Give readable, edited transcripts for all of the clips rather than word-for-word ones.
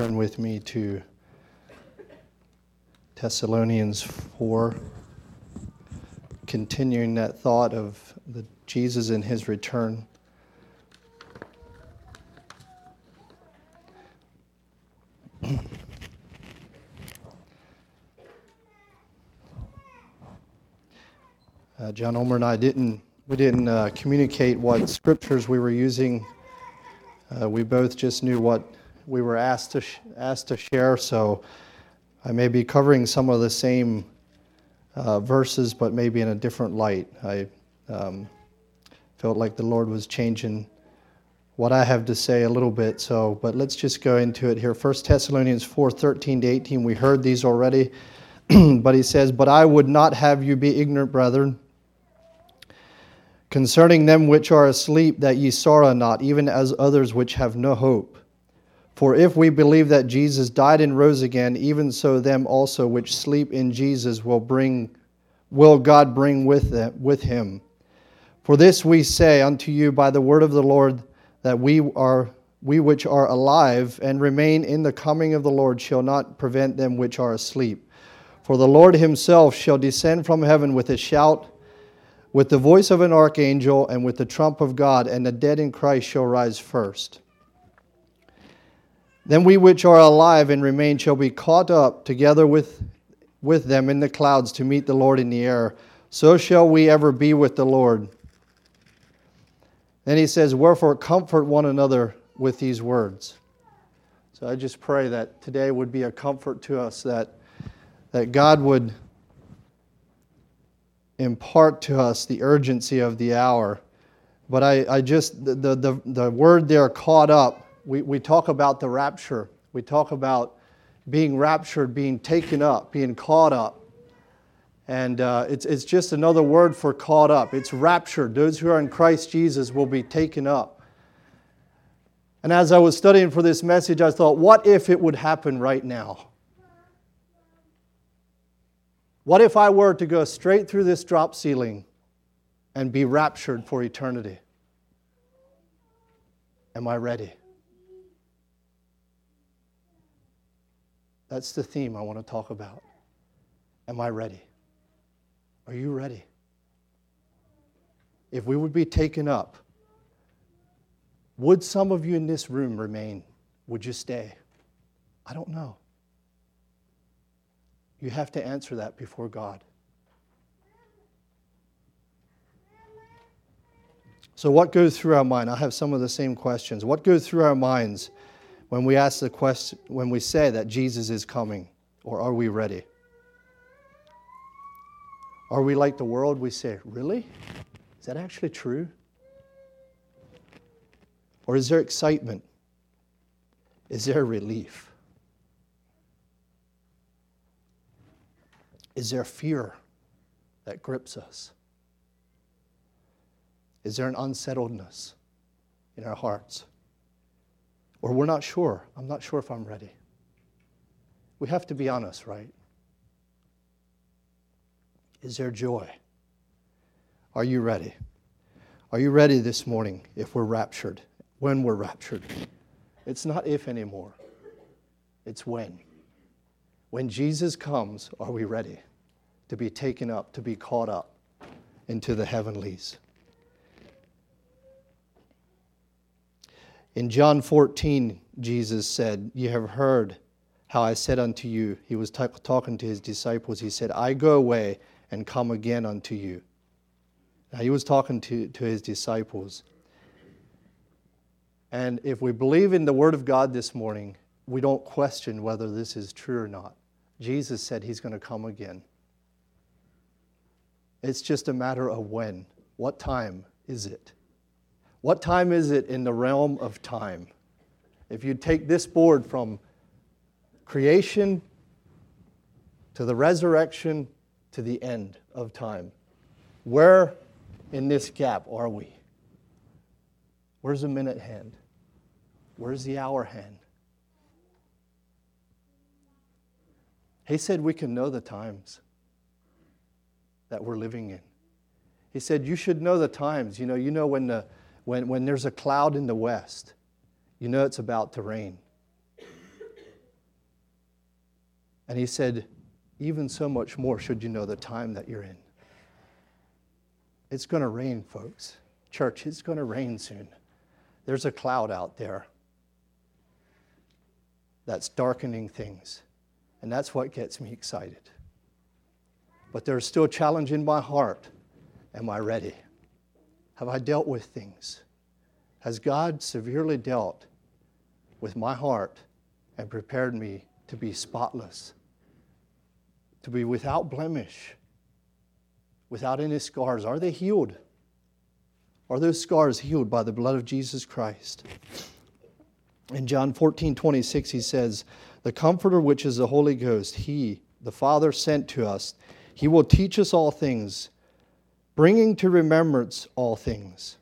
turn with me to Thessalonians 4, continuing that thought of Jesus and his return. John Omer and I didn't communicate what scriptures we were using. We both just knew what we were asked to share, so I may be covering some of the same verses, but maybe in a different light. I felt like the Lord was changing what I have to say a little bit. But let's just go into it here. 1 Thessalonians 4:13-18. We heard these already, but he says, "But I would not have you be ignorant, brethren, concerning them which are asleep, that ye sorrow not, even as others which have no hope. For if we believe that Jesus died and rose again, even so them also which sleep in Jesus will God bring with him. For this we say unto you by the word of the Lord, that we which are alive and remain in the coming of the Lord shall not prevent them which are asleep. For the Lord himself shall descend from heaven with a shout, with the voice of an archangel, and with the trump of God, and the dead in Christ shall rise first. Then we which are alive and remain shall be caught up together with them in the clouds to meet the Lord in the air. So shall we ever be with the Lord." Then he says, "Wherefore comfort one another with these words." So I just pray that today would be a comfort to us, that God would impart to us the urgency of the hour. But I just, the word there, caught up, we talk about the rapture. We talk about being raptured, being taken up, being caught up. And it's just another word for caught up. It's raptured. Those who are in Christ Jesus will be taken up. And as I was studying for this message, I thought, what if it would happen right now? What if I were to go straight through this drop ceiling and be raptured for eternity? Am I ready? That's the theme I want to talk about. Am I ready? Are you ready? If we would be taken up, would some of you in this room remain? Would you stay? I don't know. You have to answer that before God. So what goes through our mind? I have some of the same questions. What goes through our minds when we ask the question, when we say that Jesus is coming, or are we ready? Are we like the world? We say, really? Is that actually true? Or is there excitement? Is there relief? Is there fear that grips us? Is there an unsettledness in our hearts? Or we're not sure. I'm not sure if I'm ready. We have to be honest, right? Is there joy? Are you ready? Are you ready this morning if we're raptured? When we're raptured? It's not if anymore. It's when. When Jesus comes, are we ready to be taken up, to be caught up into the heavenlies? In John 14, Jesus said, "You have heard how I said unto you," he was talking to his disciples, he said, "I go away and come again unto you." Now he was talking to his disciples. And if we believe in the Word of God this morning, we don't question whether this is true or not. Jesus said he's going to come again. It's just a matter of when. What time is it? What time is it in the realm of time? If you take this board from creation to the resurrection to the end of time, where in this gap are we? Where's the minute hand? Where's the hour hand? He said we can know the times that we're living in. He said you should know the times. You know when there's a cloud in the west, you know it's about to rain. And he said, even so much more should you know the time that you're in. It's going to rain, folks. Church, it's going to rain soon. There's a cloud out there that's darkening things. And that's what gets me excited. But there's still a challenge in my heart. Am I ready? Have I dealt with things? Has God severely dealt with my heart and prepared me to be spotless, to be without blemish, without any scars? Are they healed? Are those scars healed by the blood of Jesus Christ? In John 14:26, he says, the Comforter, which is the Holy Ghost, he, the Father, sent to us, he will teach us all things, bringing to remembrance all things.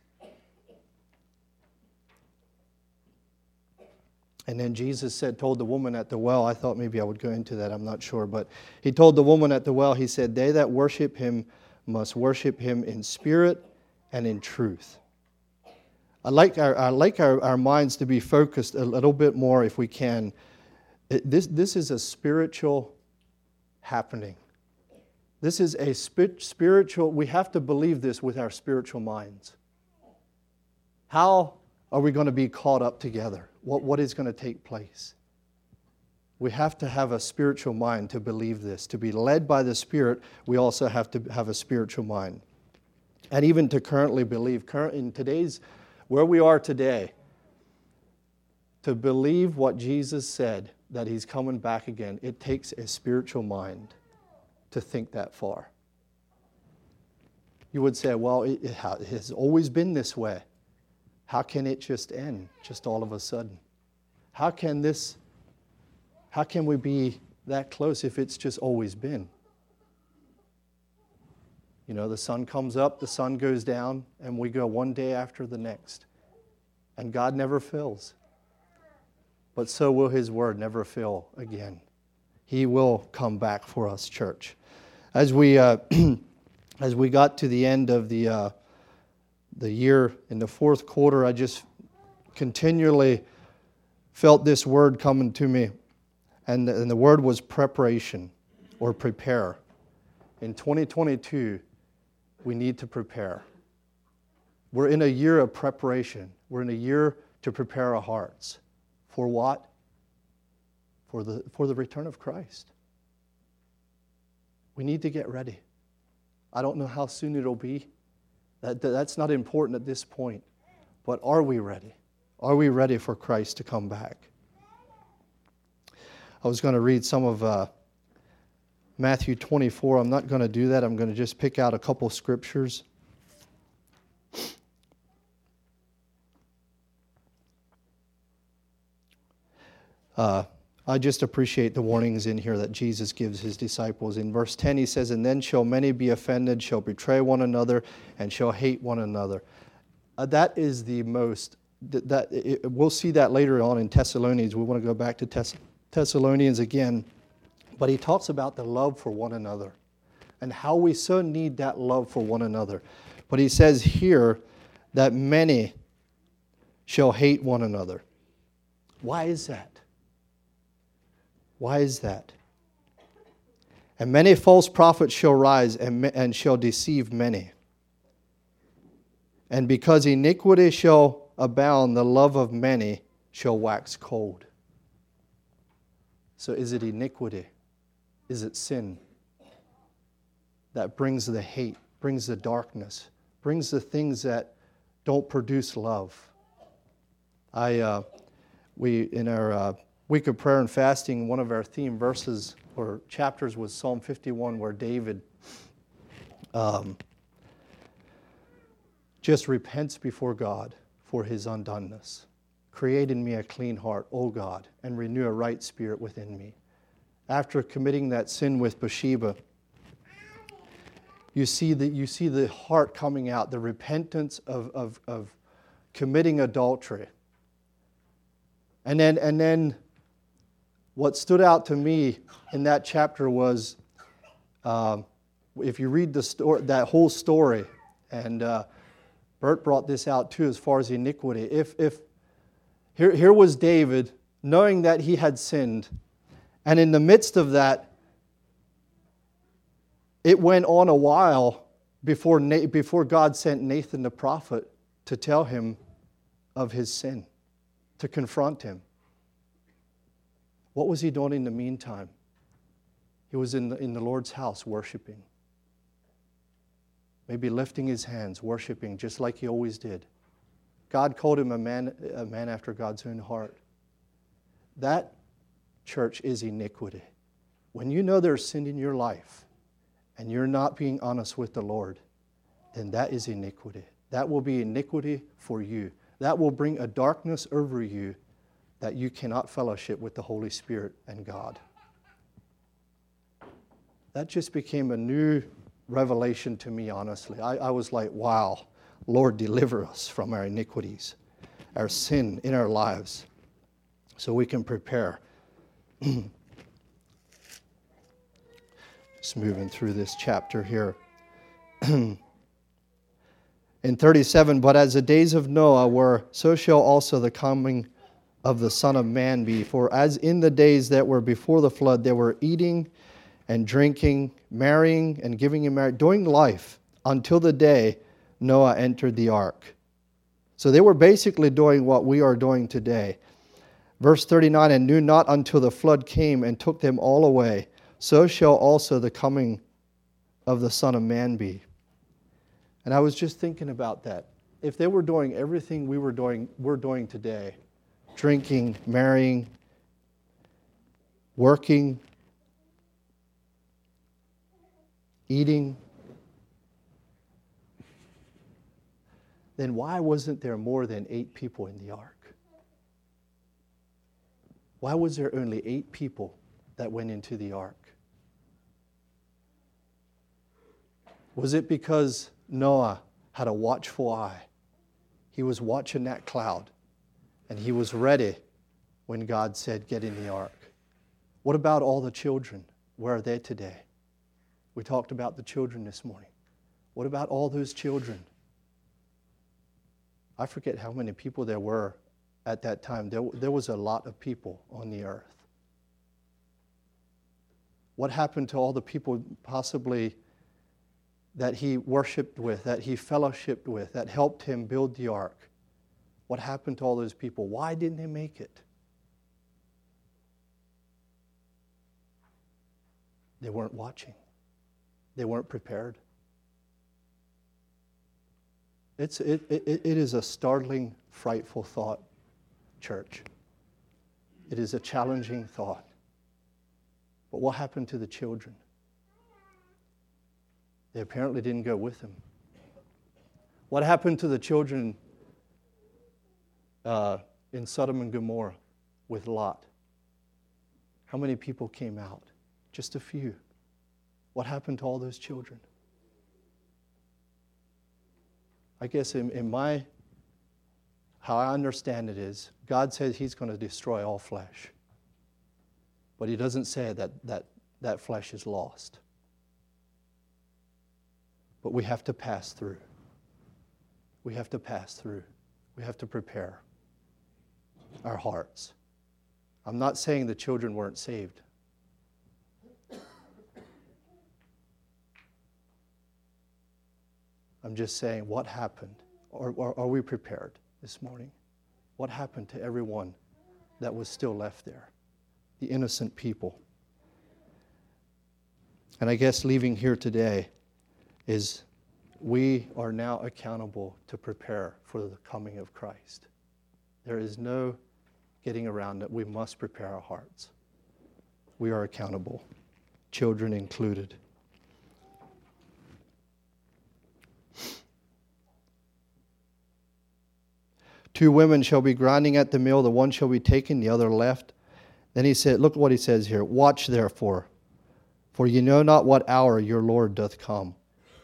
And then Jesus told the woman at the well, I thought maybe I would go into that, I'm not sure, but he told the woman at the well, he said, they that worship him must worship him in spirit and in truth. I like our minds to be focused a little bit more if we can. This is a spiritual happening. This is a spiritual, we have to believe this with our spiritual minds. How are we going to be caught up together? What is going to take place? We have to have a spiritual mind to believe this. To be led by the Spirit, we also have to have a spiritual mind. And even to currently believe, in today's, where we are today, to believe what Jesus said, that he's coming back again, it takes a spiritual mind to think that far. You would say, well, it has always been this way. How can it just end, just all of a sudden? How can we be that close if it's just always been? You know, the sun comes up, the sun goes down, and we go one day after the next. And God never fails. But so will his word never fail again. He will come back for us, church. As we got to the end of the year, in the fourth quarter, I just continually felt this word coming to me. And the word was preparation or prepare. In 2022, we need to prepare. We're in a year of preparation. We're in a year to prepare our hearts. For what? For the return of Christ. We need to get ready. I don't know how soon it'll be. That's not important at this point. But are we ready? Are we ready for Christ to come back? I was going to read some of Matthew 24. I'm not going to do that. I'm going to just pick out a couple scriptures. I just appreciate the warnings in here that Jesus gives his disciples. In verse 10 he says, and then shall many be offended, shall betray one another, and shall hate one another. That is the most, we'll see that later on in Thessalonians. We want to go back to Thessalonians again. But he talks about the love for one another and how we so need that love for one another. But he says here that many shall hate one another. Why is that? Why is that? And many false prophets shall rise and shall deceive many. And because iniquity shall abound, the love of many shall wax cold. So is it iniquity? Is it sin that brings the hate, brings the darkness, brings the things that don't produce love? We in our week of prayer and fasting, one of our theme verses or chapters was Psalm 51, where David just repents before God for his undoneness. Create in me a clean heart, O God, and renew a right spirit within me. After committing that sin with Bathsheba, you see the heart coming out, the repentance of committing adultery. And then what stood out to me in that chapter was, if you read the story, that whole story, and Bert brought this out too as far as iniquity. Here was David, knowing that he had sinned, And in the midst of that, it went on a while before God sent Nathan the prophet to tell him of his sin, to confront him. What was he doing in the meantime? He was in the Lord's house worshiping. Maybe lifting his hands, worshiping, just like he always did. God called him a man after God's own heart. That, church, is iniquity. When you know there's sin in your life and you're not being honest with the Lord, then that is iniquity. That will be iniquity for you. That will bring a darkness over you that you cannot fellowship with the Holy Spirit and God. That just became a new revelation to me, honestly. I was like, wow, Lord, deliver us from our iniquities, our sin in our lives, so we can prepare. Just moving through this chapter here. In 37, but as the days of Noah were, so shall also the coming of the Son of Man be. For as in the days that were before the flood, they were eating and drinking, marrying and giving in marriage, doing life until the day Noah entered the ark. So they were basically doing what we are doing today. Verse 39, and knew not until the flood came and took them all away. So shall also the coming of the Son of Man be. And I was just thinking about that. If they were doing everything we're doing today, drinking, marrying, working, eating, then why wasn't there more than 8 people in the ark? Why was there only 8 people that went into the ark? Was it because Noah had a watchful eye? He was watching that cloud, and he was ready when God said, get in the ark. What about all the children? Where are they today? We talked about the children this morning. What about all those children? I forget how many people there were at that time. There was a lot of people on the earth. What happened to all the people possibly that he worshiped with, that he fellowshiped with, that helped him build the ark? What happened to all those people? Why didn't they make it? They weren't watching. They weren't prepared. It is a startling, frightful thought, church. It is a challenging thought. But what happened to the children? They apparently didn't go with him. What happened to the children in Sodom and Gomorrah with Lot? How many people came out? Just a few. What happened to all those children? I guess how I understand it is, God says he's going to destroy all flesh. But he doesn't say that flesh is lost. But we have to pass through. We have to pass through. We have to prepare our hearts. I'm not saying the children weren't saved. I'm just saying what happened. Are we prepared this morning? What happened to everyone that was still left there? The innocent people. And I guess leaving here today is we are now accountable to prepare for the coming of Christ. There is no getting around it. We must prepare our hearts. We are accountable, children included. Two women shall be grinding at the mill, the one shall be taken, the other left. Then he said, look what he says here, watch therefore, for you know not what hour your Lord doth come.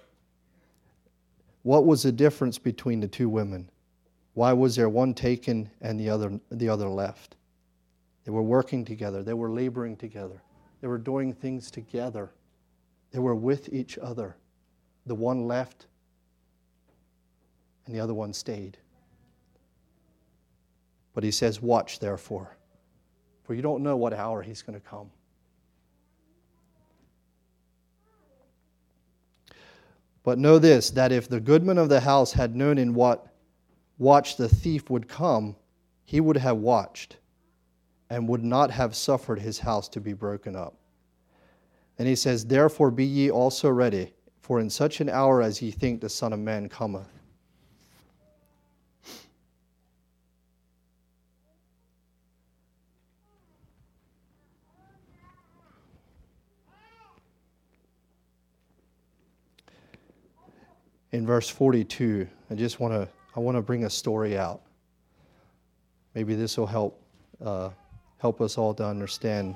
What was the difference between the two women? Why was there one taken and the other left? They were working together. They were laboring together. They were doing things together. They were with each other. The one left and the other one stayed. But he says, watch therefore, for you don't know what hour he's going to come. But know this, that if the goodman of the house had known in what watch the thief would come, he would have watched and would not have suffered his house to be broken up. And he says, therefore be ye also ready, for in such an hour as ye think the Son of Man cometh. In verse 42, I want to bring a story out. Maybe this will help us all to understand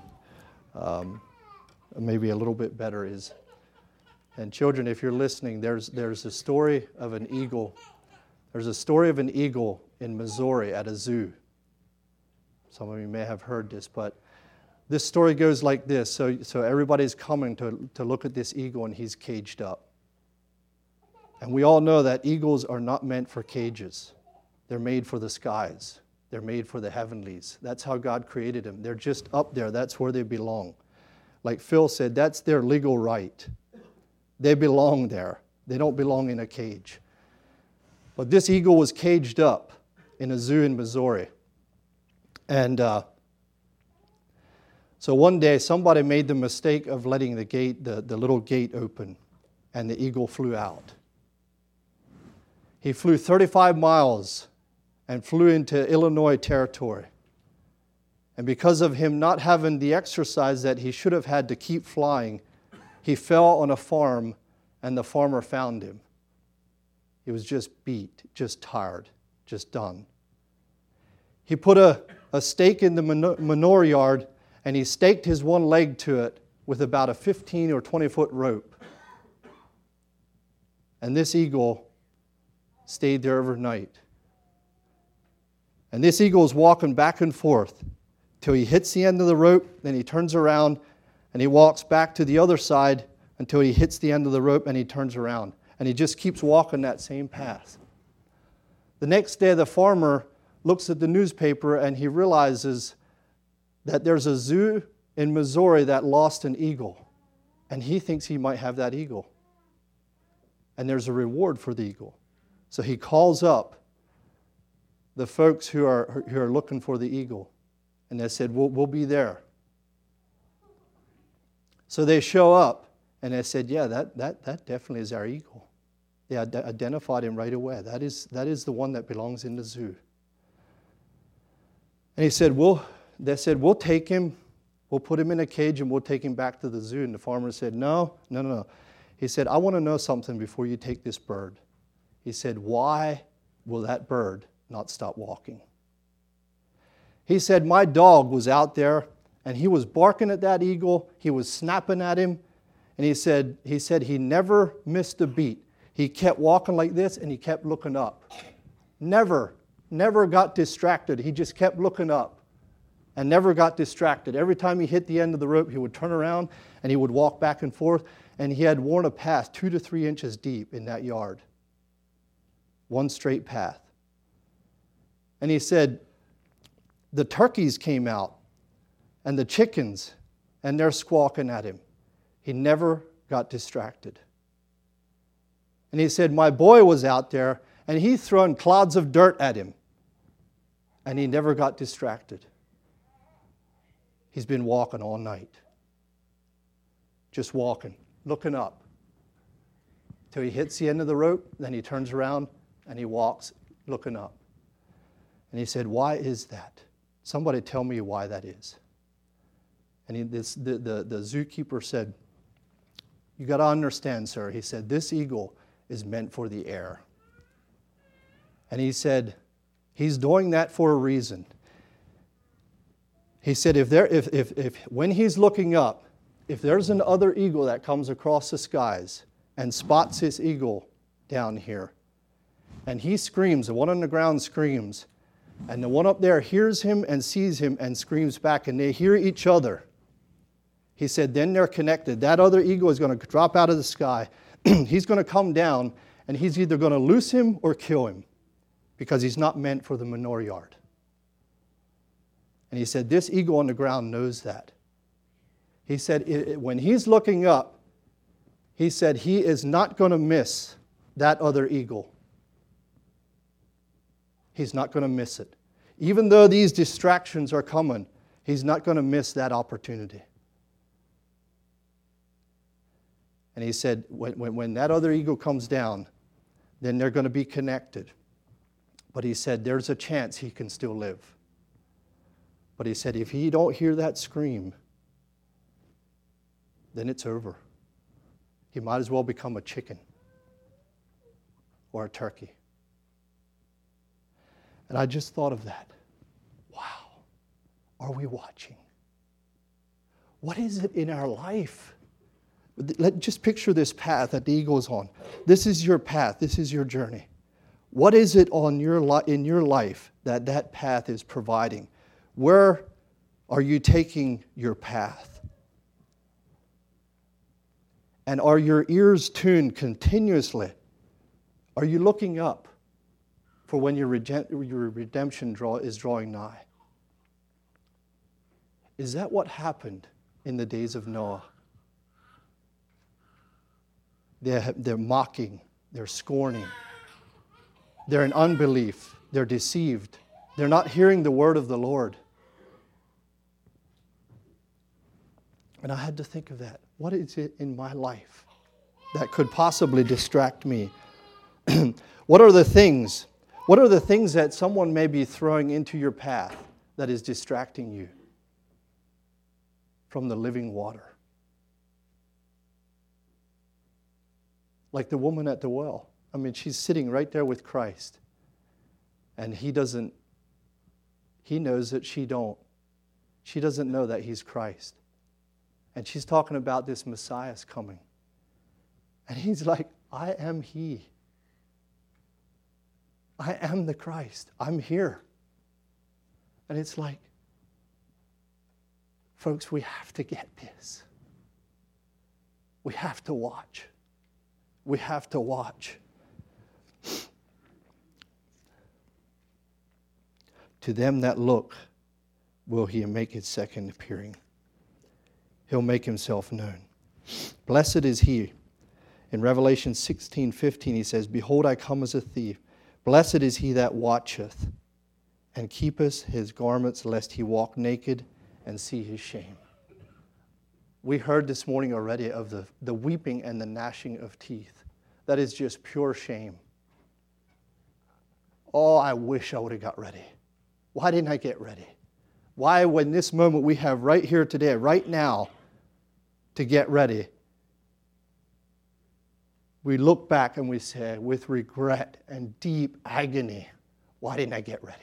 maybe a little bit better. And children, if you're listening, there's a story of an eagle. There's a story of an eagle in Missouri at a zoo. Some of you may have heard this, but this story goes like this. So everybody's coming to look at this eagle, and he's caged up. And we all know that eagles are not meant for cages. They're made for the skies. They're made for the heavenlies. That's how God created them. They're just up there. That's where they belong. Like Phil said, that's their legal right. They belong there. They don't belong in a cage. But this eagle was caged up in a zoo in Missouri. And so one day somebody made the mistake of letting the little gate open, and the eagle flew out. He flew 35 miles and flew into Illinois territory. And because of him not having the exercise that he should have had to keep flying, he fell on a farm, and the farmer found him. He was just beat, just tired, just done. He put a stake in the manure yard, and he staked his one leg to it with about a 15 or 20-foot rope. And this eagle stayed there overnight. And this eagle is walking back and forth till he hits the end of the rope, then he turns around and he walks back to the other side until he hits the end of the rope and he turns around. And he just keeps walking that same path. The next day, the farmer looks at the newspaper and he realizes that there's a zoo in Missouri that lost an eagle. And he thinks he might have that eagle. And there's a reward for the eagle. So he calls up the folks who are looking for the eagle. And they said, we'll be there. So they show up, and they said, yeah, that definitely is our eagle. They identified him right away. That is the one that belongs in the zoo. And they said, we'll take him, we'll put him in a cage, and we'll take him back to the zoo. And the farmer said, no. He said, I want to know something before you take this bird. He said, why will that bird not stop walking? He said, my dog was out there, and he was barking at that eagle. He was snapping at him. And he said he never missed a beat. He kept walking like this, and he kept looking up. Never got distracted. He just kept looking up and never got distracted. Every time he hit the end of the rope, he would turn around, and he would walk back and forth. And he had worn a path 2 to 3 inches deep in that yard. One straight path. And he said, the turkeys came out and the chickens, and they're squawking at him. He never got distracted. And he said, my boy was out there, and he throwing clouds of dirt at him, and he never got distracted. He's been walking all night. Just walking, looking up, till he hits the end of the rope, then he turns around, and he walks, looking up. And he said, why is that? Somebody tell me why that is. And the zookeeper said, you got to understand, sir. He said, this eagle is meant for the air. And he said, he's doing that for a reason. He said, if when he's looking up, if there's another eagle that comes across the skies and spots this eagle down here, and he screams, the one on the ground screams, and the one up there hears him and sees him and screams back, and they hear each other. He said, then they're connected. That other eagle is going to drop out of the sky. He's going to come down, and he's either going to loose him or kill him, because he's not meant for the manure yard. And he said, this eagle on the ground knows that. He said, when he's looking up, He said he is not going to miss that other eagle. He's not going to miss it. Even though these distractions are coming, he's not going to miss that opportunity. And he said, when that other eagle comes down, then they're going to be connected. But he said, there's a chance he can still live. But he said, if he don't hear that scream, then it's over. He might as well become a chicken or a turkey. And I just thought of that. Wow. Are we watching? What is it in our life? Just picture this path that the eagle is on. This is your path. This is your journey. What is it in your life that path is providing? Where are you taking your path? And are your ears tuned continuously? Are you looking up for when your redemption is drawing nigh? Is that what happened in the days of Noah? They're mocking, they're scorning, they're in unbelief, they're deceived, they're not hearing the word of the Lord. And I had to think of that. What is it in my life that could possibly distract me? What are the things that someone may be throwing into your path that is distracting you from the living water? Like the woman at the well. I mean, she's sitting right there with Christ. And he knows that she don't. She doesn't know that he's Christ. And she's talking about this Messiah's coming. And he's like, I am he. I am the Christ. I'm here. And it's like, folks, we have to get this. We have to watch. We have to watch. To them that look, will he make his second appearing. He'll make himself known. Blessed is he. In Revelation 16:15 he says, behold, I come as a thief. Blessed is he that watcheth and keepeth his garments, lest he walk naked and see his shame. We heard this morning already of the weeping and the gnashing of teeth. That is just pure shame. Oh, I wish I would have got ready. Why didn't I get ready? Why, when this moment we have right here today, right now, to get ready, we look back and we say, with regret and deep agony, why didn't I get ready?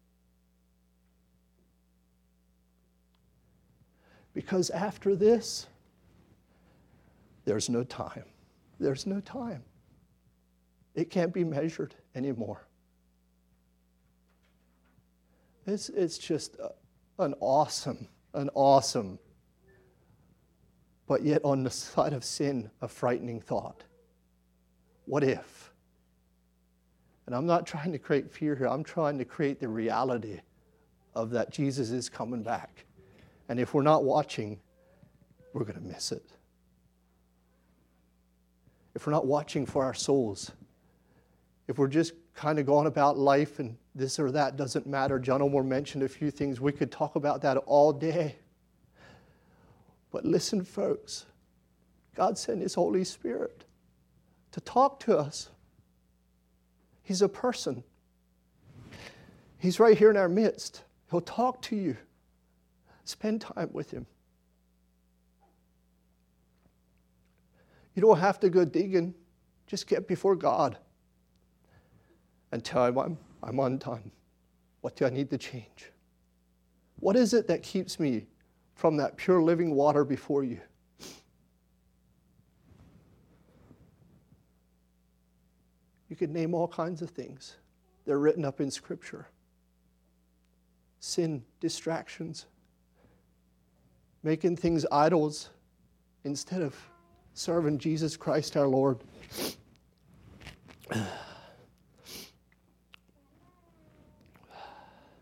Because after this, there's no time. There's no time. It can't be measured anymore. It's just an awesome, but yet on the side of sin, a frightening thought. What if? And I'm not trying to create fear here. I'm trying to create the reality of that Jesus is coming back. And if we're not watching, we're going to miss it. If we're not watching for our souls, if we're just kind of going about life and this or that doesn't matter. John Omar mentioned a few things. We could talk about that all day. But listen, folks, God sent his Holy Spirit to talk to us. He's a person. He's right here in our midst. He'll talk to you. Spend time with him. You don't have to go digging. Just get before God and tell him, I'm undone. What do I need to change? What is it that keeps me from that pure living water before you? You could name all kinds of things. They're written up in Scripture. Sin, distractions, making things idols instead of serving Jesus Christ our Lord.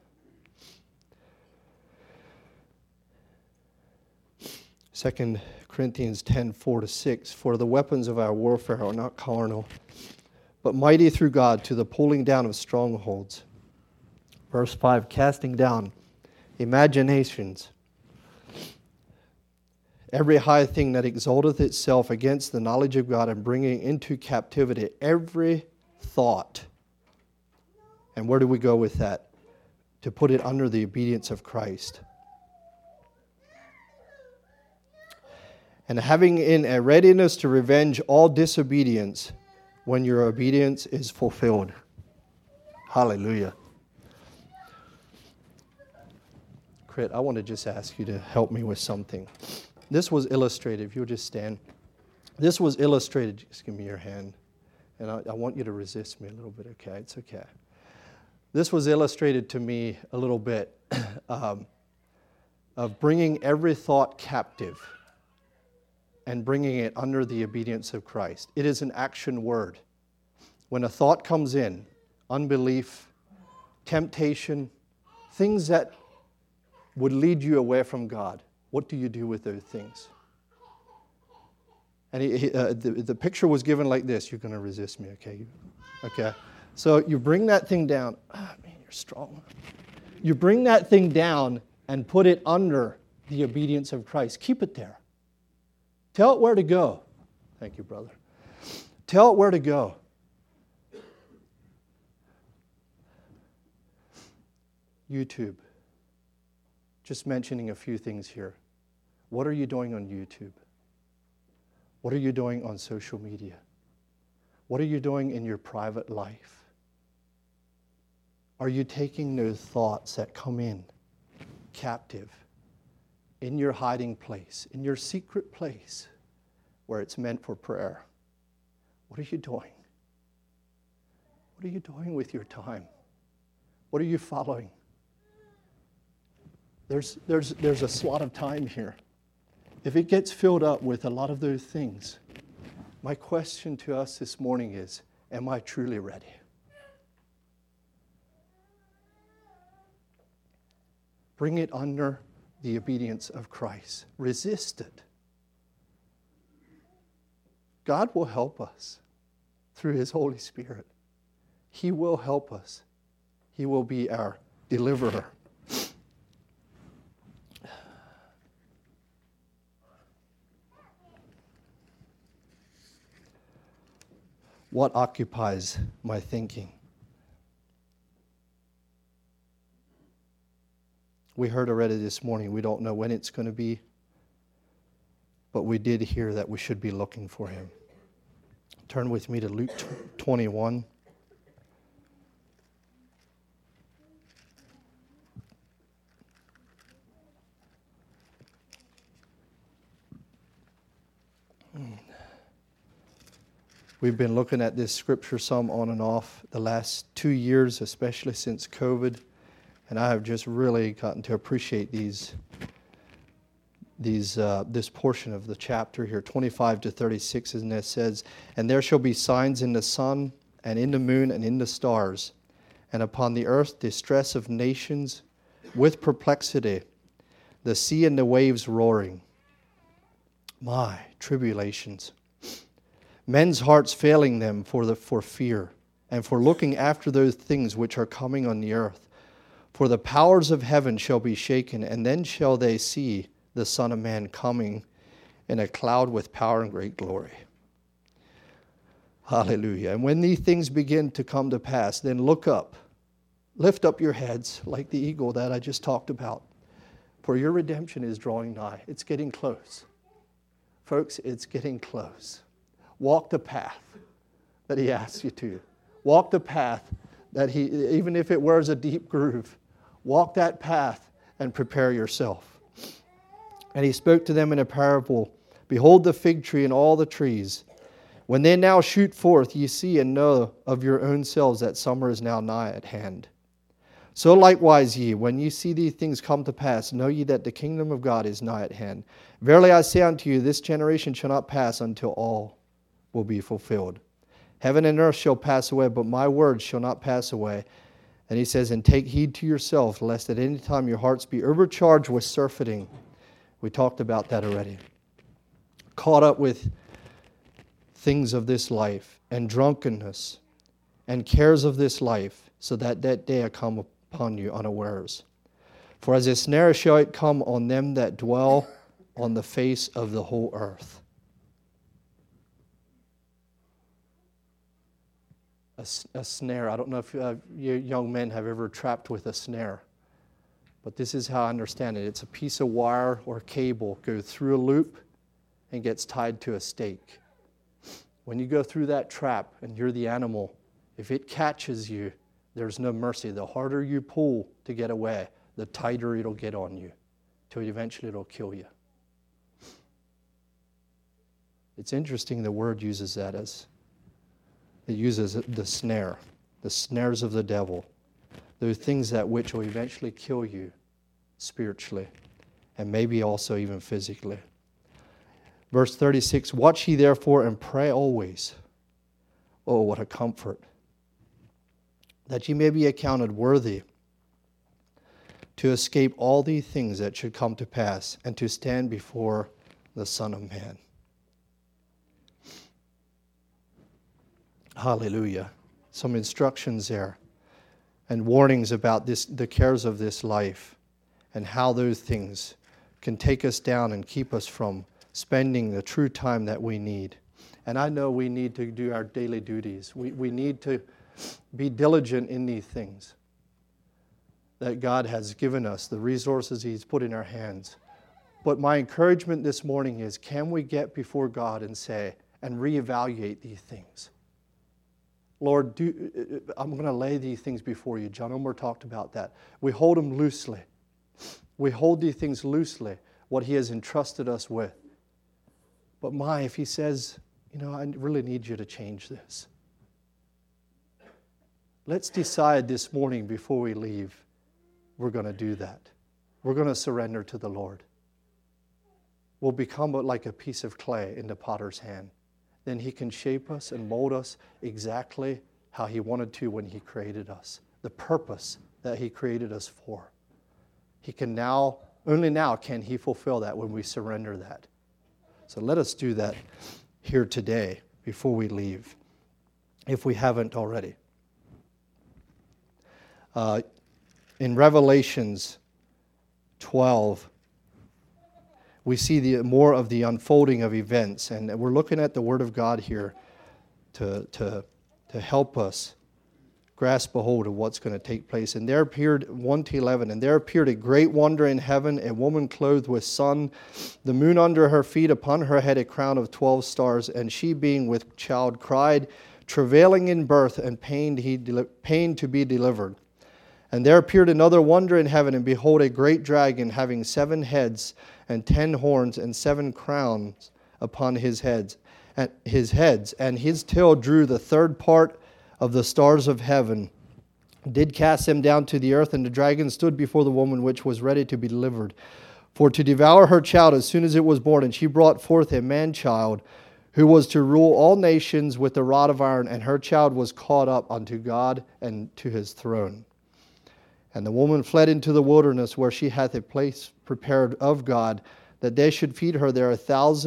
2 Corinthians 10:4-6, for the weapons of our warfare are not carnal, but mighty through God to the pulling down of strongholds. Verse 5, casting down imaginations, every high thing that exalteth itself against the knowledge of God, and bringing into captivity every thought. And where do we go with that? To put it under the obedience of Christ. And having in a readiness to revenge all disobedience when your obedience is fulfilled. Hallelujah. Crit, I want to just ask you to help me with something. This was illustrated. If you'll just stand. This was illustrated. Just give me your hand. And I want you to resist me a little bit, okay? It's okay. This was illustrated to me a little bit of bringing every thought captive and bringing it under the obedience of Christ. It is an action word. When a thought comes in, unbelief, temptation, things that would lead you away from God, what do you do with those things? And the picture was given like this. You're going to resist me, okay? Okay. So you bring that thing down. Ah, man, you're strong. You bring that thing down and put it under the obedience of Christ. Keep it there. Tell it where to go. Thank you, brother. Tell it where to go. YouTube. Just mentioning a few things here. What are you doing on YouTube? What are you doing on social media? What are you doing in your private life? Are you taking those thoughts that come in captive in your hiding place, in your secret place where it's meant for prayer? What are you doing? What are you doing with your time? What are you following? There's a slot of time here. If it gets filled up with a lot of those things, my question to us this morning is, am I truly ready? Bring it under the obedience of Christ. Resist it. God will help us through His Holy Spirit. He will help us. He will be our deliverer. What occupies my thinking? We heard already this morning, we don't know when it's going to be, but we did hear that we should be looking for Him. Turn with me to Luke 21. We've been looking at this scripture some on and off the last 2 years, especially since COVID, and I have just really gotten to appreciate this portion of the chapter here, 25 to 36, and it says, "And there shall be signs in the sun, and in the moon, and in the stars, and upon the earth distress of nations with perplexity, the sea and the waves roaring." My tribulations. Men's hearts failing them for fear, and for looking after those things which are coming on the earth. For the powers of heaven shall be shaken, and then shall they see the Son of Man coming in a cloud with power and great glory. Hallelujah. And when these things begin to come to pass, then look up. Lift up your heads like the eagle that I just talked about. For your redemption is drawing nigh. It's getting close. Folks, it's getting close. Walk the path that He asks you to. Walk the path that He, even if it wears a deep groove, walk that path and prepare yourself. And He spoke to them in a parable. Behold the fig tree and all the trees. When they now shoot forth, ye see and know of your own selves that summer is now nigh at hand. So likewise ye, when ye see these things come to pass, know ye that the kingdom of God is nigh at hand. Verily I say unto you, this generation shall not pass until all will be fulfilled. Heaven and earth shall pass away, but my words shall not pass away. And He says, and take heed to yourselves, lest at any time your hearts be overcharged with surfeiting. We talked about that already. caught up with things of this life and drunkenness and cares of this life, so that that day come upon you unawares. For as a snare shall it come on them that dwell on the face of the whole earth. A snare. I don't know if you young men have ever trapped with a snare, but this is how I understand it. It's a piece of wire or cable goes through a loop and gets tied to a stake. When you go through that trap and you're the animal, if it catches you, there's no mercy. The harder you pull to get away, the tighter it'll get on you, till eventually it'll kill you. It's interesting the word uses that as, it uses the snare, the snares of the devil. Those things that which will eventually kill you spiritually and maybe also even physically. Verse 36, watch ye therefore and pray always. Oh, what a comfort. That ye may be accounted worthy to escape all these things that should come to pass and to stand before the Son of Man. Hallelujah. Some instructions there and warnings about this, the cares of this life, and how those things can take us down and keep us from spending the true time that we need. And I know we need to do our daily duties. We need to be diligent in these things that God has given us, the resources He's put in our hands. But my encouragement this morning is, can we get before God and say, and reevaluate these things? Lord, I'm going to lay these things before you. John Omer talked about that. We hold them loosely. We hold these things loosely, what He has entrusted us with. But if He says, I really need you to change this. Let's decide this morning before we leave, we're going to do that. We're going to surrender to the Lord. We'll become like a piece of clay in the potter's hand. Then He can shape us and mold us exactly how He wanted to when He created us. The purpose that He created us for. He can only now can He fulfill that when we surrender that. So let us do that here today before we leave, if we haven't already. In Revelations 12, we see more of the unfolding of events, and we're looking at the Word of God here to help us grasp a hold of what's going to take place. And there appeared, 1-11, and there appeared a great wonder in heaven, a woman clothed with sun, the moon under her feet, upon her head a crown of 12 stars, and she being with child cried, travailing in birth, and pained to be delivered. And there appeared another wonder in heaven, and behold, a great dragon, having 7 heads and 10 horns and 7 crowns upon his heads. And his tail drew the third part of the stars of heaven, did cast them down to the earth, and the dragon stood before the woman which was ready to be delivered, for to devour her child as soon as it was born. And she brought forth a man-child, who was to rule all nations with a rod of iron, and her child was caught up unto God and to His throne. And the woman fled into the wilderness, where she hath a place prepared of God, that they should feed her there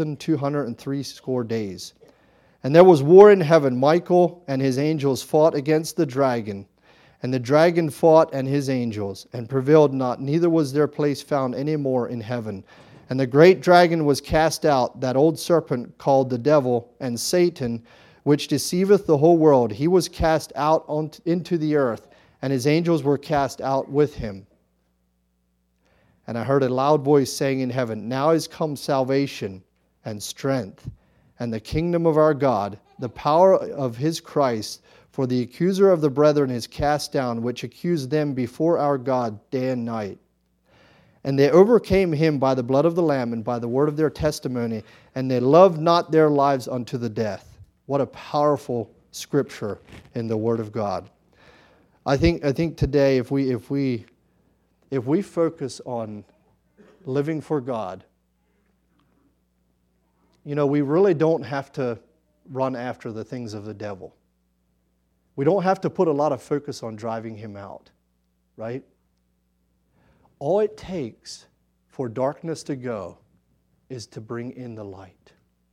1,260 days. And there was war in heaven. Michael and his angels fought against the dragon. And the dragon fought and his angels, and prevailed not, neither was their place found any more in heaven. And the great dragon was cast out, that old serpent called the devil and Satan, which deceiveth the whole world. He was cast out into the earth, and his angels were cast out with him. And I heard a loud voice saying in heaven, Now is come salvation and strength, and the kingdom of our God, the power of His Christ. For the accuser of the brethren is cast down, which accused them before our God day and night. And they overcame him by the blood of the Lamb and by the word of their testimony, and they loved not their lives unto the death. What a powerful scripture in the Word of God. I think today, if we focus on living for God, we really don't have to run after the things of the devil. We don't have to put a lot of focus on driving him out, right? All it takes for darkness to go is to bring in the light.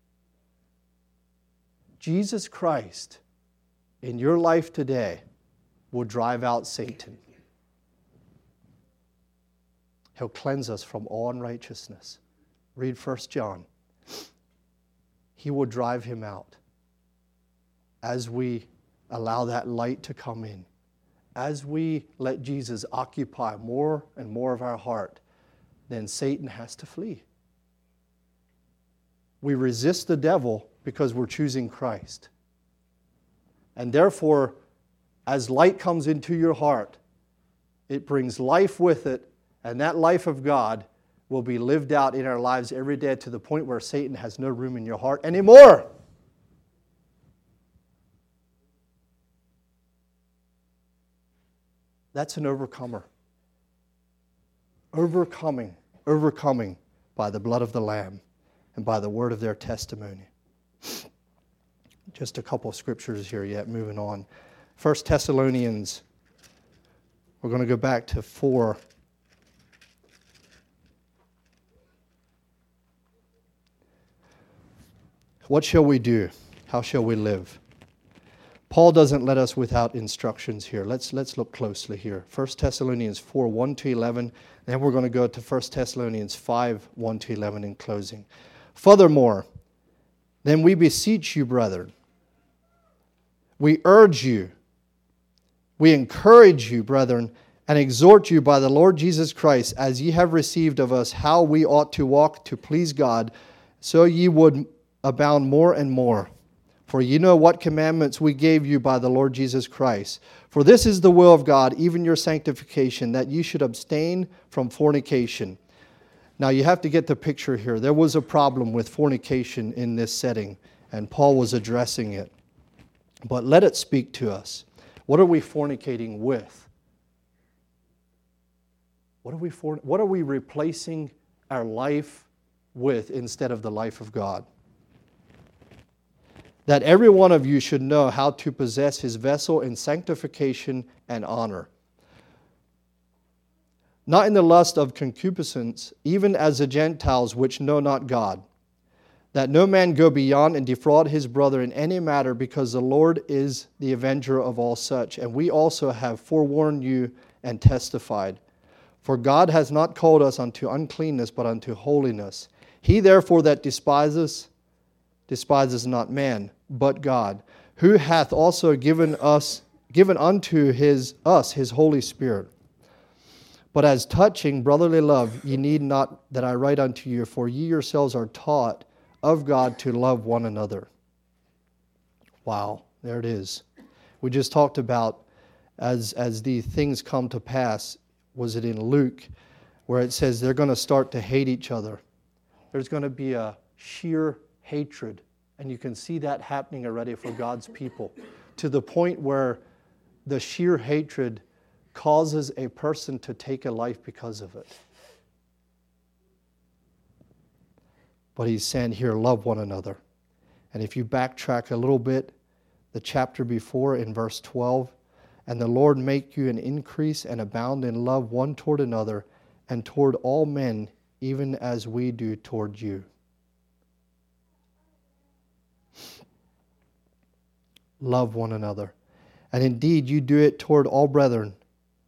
Jesus Christ in your life today will drive out Satan. He'll cleanse us from all unrighteousness. Read 1 John. He will drive him out as we allow that light to come in. As we let Jesus occupy more and more of our heart, then Satan has to flee. We resist the devil because we're choosing Christ. And therefore, as light comes into your heart, it brings life with it, and that life of God will be lived out in our lives every day to the point where Satan has no room in your heart anymore. That's an overcomer. Overcoming by the blood of the Lamb and by the word of their testimony. Just a couple of scriptures here yet, moving on. 1 Thessalonians, we're going to go back to 4. What shall we do? How shall we live? Paul doesn't let us without instructions here. Let's look closely here. 1 Thessalonians 4, 1 to 11. Then we're going to go to 1 Thessalonians 5, 1 to 11 in closing. Furthermore, then we beseech you, brethren, we urge you, we encourage you, brethren, and exhort you by the Lord Jesus Christ, as ye have received of us how we ought to walk to please God, so ye would abound more and more. For ye know what commandments we gave you by the Lord Jesus Christ. For this is the will of God, even your sanctification, that ye should abstain from fornication. Now you have to get the picture here. There was a problem with fornication in this setting, and Paul was addressing it. But let it speak to us. What are we fornicating with? What are we replacing our life with instead of the life of God? That every one of you should know how to possess his vessel in sanctification and honor, not in the lust of concupiscence, even as the Gentiles which know not God, that no man go beyond and defraud his brother in any matter, because the Lord is the avenger of all such. And we also have forewarned you and testified. For God has not called us unto uncleanness, but unto holiness. He therefore that despises not man, but God, who hath also given unto us his Holy Spirit. But as touching brotherly love, ye need not that I write unto you, for ye yourselves are taught of God to love one another. Wow, there it is. We just talked about as these things come to pass, was it in Luke, where it says they're going to start to hate each other. There's going to be a sheer hatred. And you can see that happening already for God's people, to the point where the sheer hatred causes a person to take a life because of it. But he's saying here, love one another. And if you backtrack a little bit, the chapter before in verse 12, and the Lord make you an increase and abound in love one toward another, and toward all men, even as we do toward you. Love one another. And indeed you do it toward all brethren,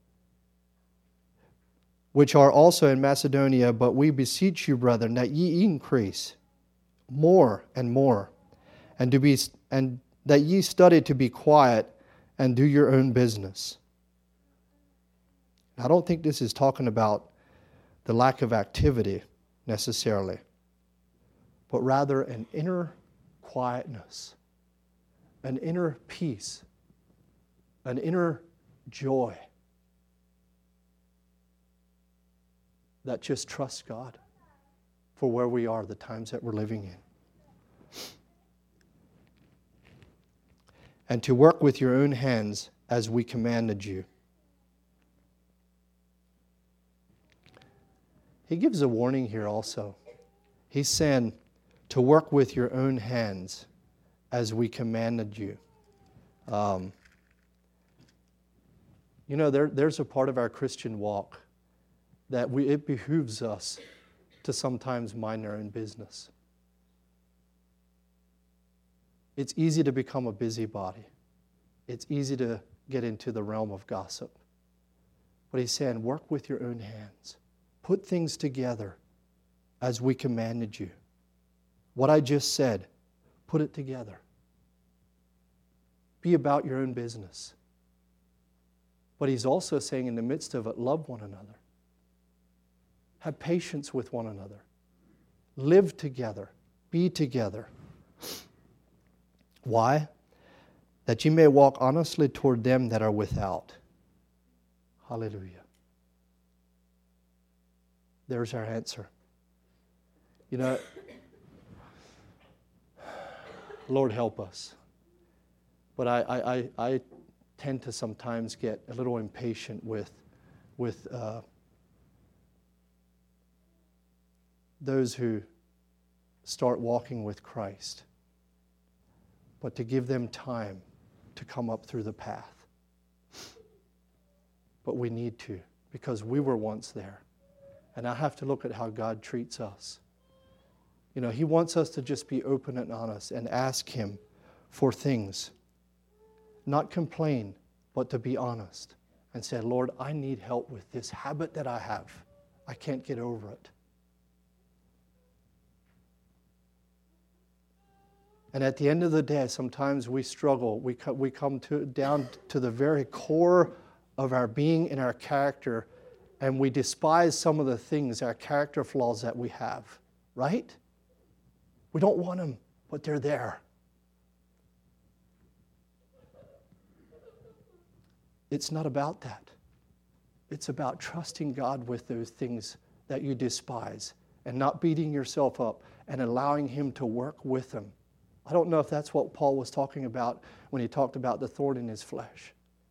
which are also in Macedonia, but we beseech you, brethren, that ye increase more and more, and that ye study to be quiet and do your own business. I don't think this is talking about the lack of activity necessarily, but rather an inner quietness, an inner peace, an inner joy that just trusts God for where we are, the times that we're living in. And to work with your own hands as we commanded you. He gives a warning here also. He's saying to work with your own hands as we commanded you. There's a part of our Christian walk that it behooves us to sometimes mind our own business. It's easy to become a busybody. It's easy to get into the realm of gossip. But he's saying, work with your own hands. Put things together as we commanded you. What I just said, put it together. Be about your own business. But he's also saying in the midst of it, love one another. Have patience with one another. Live together. Be together. Why? That you may walk honestly toward them that are without. Hallelujah. There's our answer. You know, Lord help us. But I tend to sometimes get a little impatient with those who start walking with Christ. But to give them time to come up through the path. But we need to, because we were once there. And I have to look at how God treats us. You know, He wants us to just be open and honest and ask Him for things. Not complain, but to be honest. And say, Lord, I need help with this habit that I have. I can't get over it. And at the end of the day, sometimes we struggle. We come down to the very core of our being and our character, and we despise some of the things, our character flaws that we have, right? We don't want them, but they're there. It's not about that. It's about trusting God with those things that you despise and not beating yourself up and allowing Him to work with them. I don't know if that's what Paul was talking about when he talked about the thorn in his flesh.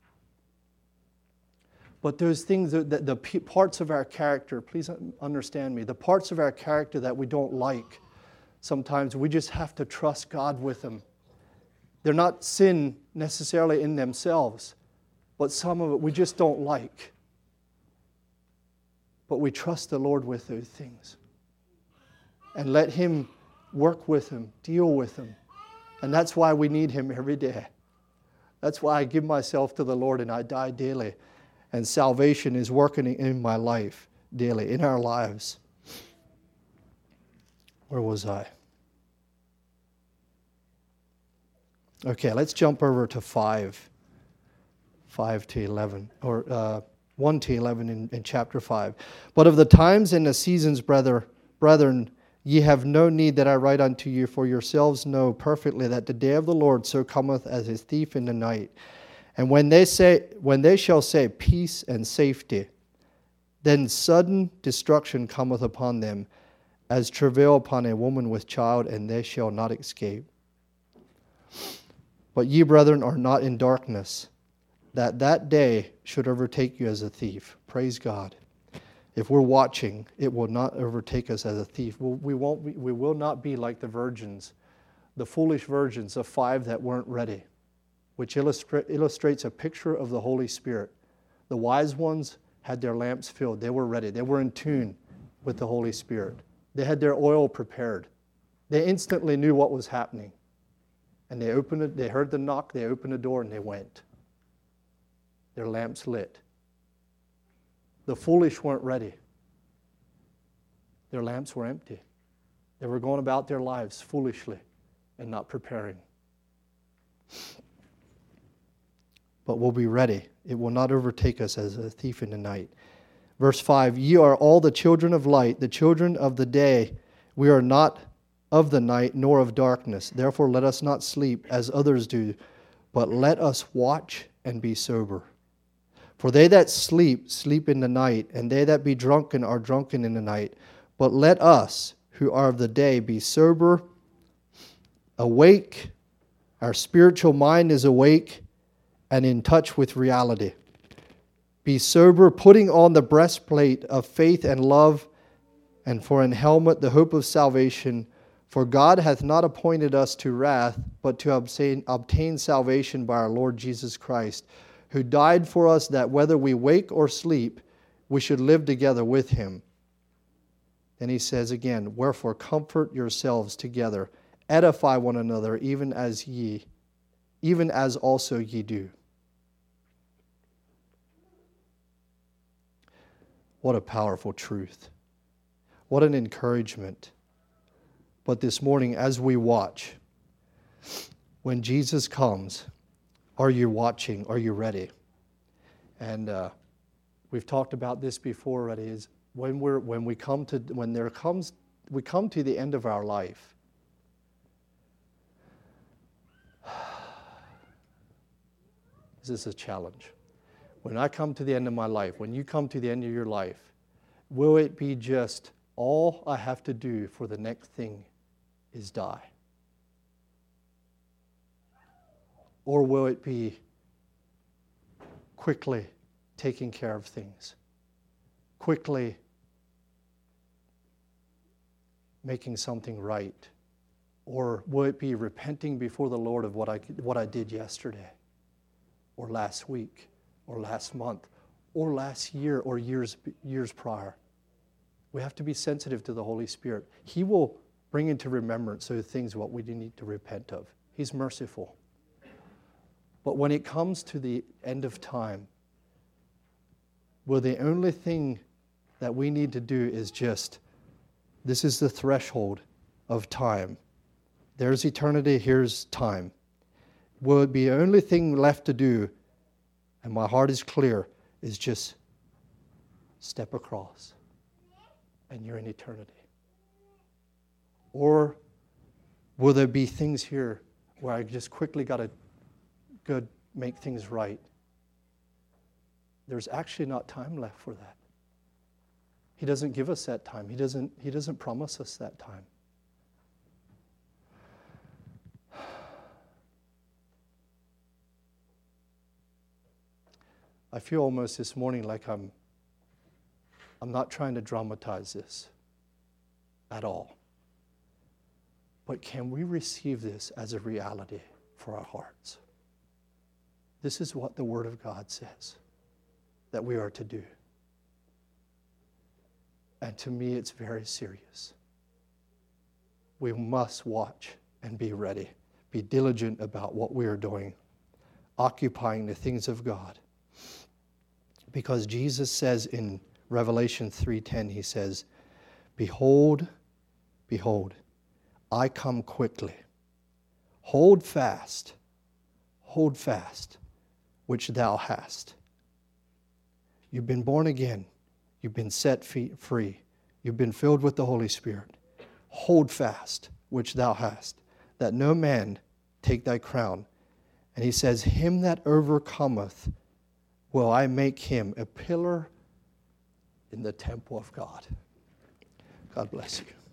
But those things, the parts of our character, please understand me, the parts of our character that we don't like, sometimes we just have to trust God with them. They're not sin necessarily in themselves, but some of it we just don't like. But we trust the Lord with those things. And let Him work with them, deal with them. And that's why we need Him every day. That's why I give myself to the Lord and I die daily. And salvation is working in my life daily, in our lives. Where was I? Okay, let's jump over to 5 to 11, or 1 to 11 in chapter 5. But of the times and the seasons, brethren, ye have no need that I write unto you, for yourselves know perfectly that the day of the Lord so cometh as a thief in the night. And when they shall say peace and safety, then sudden destruction cometh upon them, as travail upon a woman with child, and they shall not escape. But ye, brethren, are not in darkness, that day should overtake you as a thief. Praise God. If we're watching, it will not overtake us as a thief. We will not be like the virgins, the foolish virgins of 5 that weren't ready, which illustrates a picture of the Holy Spirit. The wise ones had their lamps filled. They were ready. They were in tune with the Holy Spirit. They had their oil prepared. They instantly knew what was happening. And they opened it, they heard the knock, they opened the door, and they went. Their lamps lit. The foolish weren't ready. Their lamps were empty. They were going about their lives foolishly and not preparing. But we'll be ready. It will not overtake us as a thief in the night. Verse 5, ye are all the children of light, the children of the day. We are not of the night, nor of darkness. Therefore let us not sleep as others do, but let us watch and be sober. For they that sleep, sleep in the night, and they that be drunken are drunken in the night. But let us, who are of the day, be sober, awake. Our spiritual mind is awake and in touch with reality. Be sober, putting on the breastplate of faith and love, and for an helmet the hope of salvation. For God hath not appointed us to wrath, but to obtain salvation by our Lord Jesus Christ, who died for us, that whether we wake or sleep, we should live together with Him. Then he says again, wherefore comfort yourselves together edify one another, even as also ye do. What a powerful truth. What an encouragement. But this morning, as we watch, when Jesus comes, are you watching? Are you ready? And we've talked about this before already. Is we come to the end of our life. This is a challenge. When I come to the end of my life, when you come to the end of your life, will it be just all I have to do for the next thing is die? Or will it be quickly taking care of things? Quickly making something right? Or will it be repenting before the Lord of what I did yesterday? Or last week? Or last month? Or last year? Or years prior? We have to be sensitive to the Holy Spirit. He will bring into remembrance those things what we need to repent of. He's merciful. But when it comes to the end of time, well, the only thing that we need to do is this is the threshold of time. There's eternity, here's time. Will it be the only thing left to do, and my heart is clear, is just step across, and you're in eternity? Or will there be things here where I just quickly got to go make things right? There's actually not time left for that. He doesn't give us that time. He doesn't promise us that time. I feel almost this morning like I'm not trying to dramatize this at all. But can we receive this as a reality for our hearts? This is what the Word of God says that we are to do. And to me, it's very serious. We must watch and be ready. Be diligent about what we are doing, occupying the things of God. Because Jesus says in Revelation 3:10, he says, Behold, behold, I come quickly. Hold fast, which thou hast. You've been born again. You've been set free. You've been filled with the Holy Spirit. Hold fast, which thou hast, that no man take thy crown. And he says, Him that overcometh will I make him a pillar in the temple of God. God bless you.